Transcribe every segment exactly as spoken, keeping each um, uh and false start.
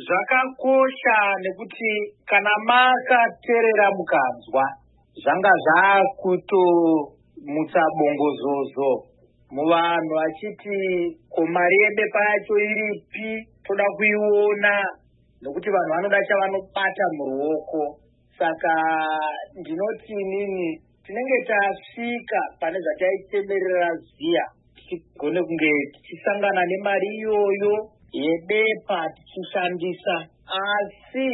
Zvakakosha nekuti kana makateerera mukanzwa zvanga zvakutomutsa bongozozo muvanhu vachiti ko mari yebepa yacho iripi, toda kuiona, nokuti vanhu vanoda chavanobata muruoko. Saka ndinoti inini tinenge tasvika pane zvataitemerera ziya, tichigone kunge tichisangana nemari iyoyo yebepa tichishandisa, asi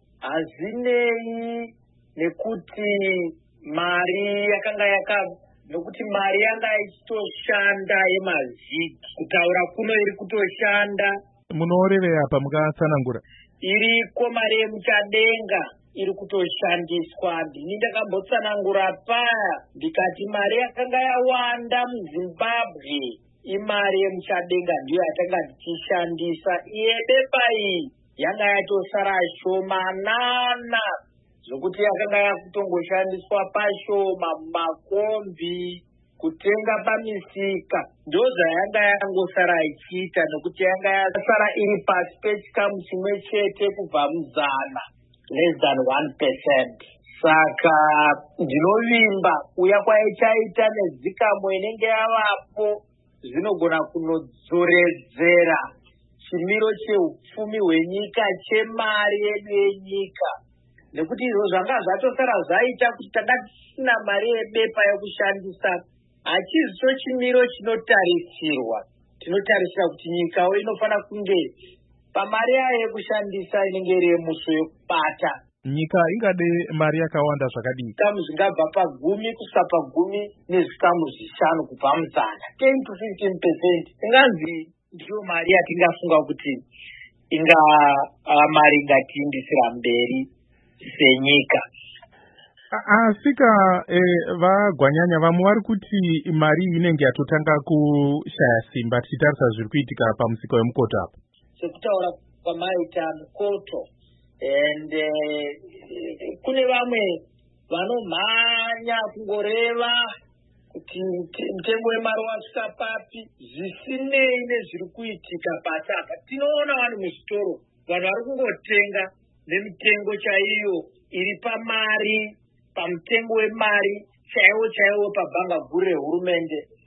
hazinei nekuti mari yakanga yaka nokuti mari yanga ichitoshanda yemaziki, kutaura kuno iri kutoshanda. Munorevei apa mukatsanangura? Iriko mari yemuchadenga iri kutoshandiswa. Ndini ndakambotsanangura paya ndikati mari yakanga yawanda muZimbabwe imari yemuchadenga ndiyo yatanga tichishandisa. Yebepa iyi yanga yatosara shomanana zvokuti yakanga yakutongoshandiswa pashoma mumakombi, kutenga pamisika. Ndozvayanga yangosara ichiita, nokuti yanga yasara iri pasi pechikamu chimwe chete kubva muzana, less than one percent. Saka ndinovimba kuuya kwaichaita nezikamu inenge yavapo zvinogona kunodzoredzera chimiro cheupfumi hwenyika, chemari yedu yenyika. Nekuti izvo zvanga zvatosara zvaita kuti tanga tisina mari yebepa yekushandisa, hachizicho chimiro chinotarisirwa. Tinotarisira kuti nyikawo inofanira kunge pamari yayo yekushandisa inenge iri yemuso yekubata. Nyika ingade mari yakawanda zvakadii? Zvikamu zvingabva pagumi kusvika pagumi nezvikamu zvishanu kubva muzana, ten to fifteen percent. Inganzi ndiyo mari yatingafunga kuti inga mari ingatiindisira mberi senyika. Asika eh, vagwanyanya vamwe vari kuti mari inenge yatotanga kushaya simba tichitarisa zviri kuitika pamusika wemukoto apa. Sekutaura kwamaita mukoto, and uh, kune vamwe vanomhanya kungoreva kuti mutengo wemari wasvika papi, zvisinei nezviri kuitika pasi apa. Tinoona vanhu muzvitoro, vanhu vari kungotenga nemitengo chaiyo iri pamari, pamutengo wemari chaiwo chaiwo pabhanga guru rehurumende.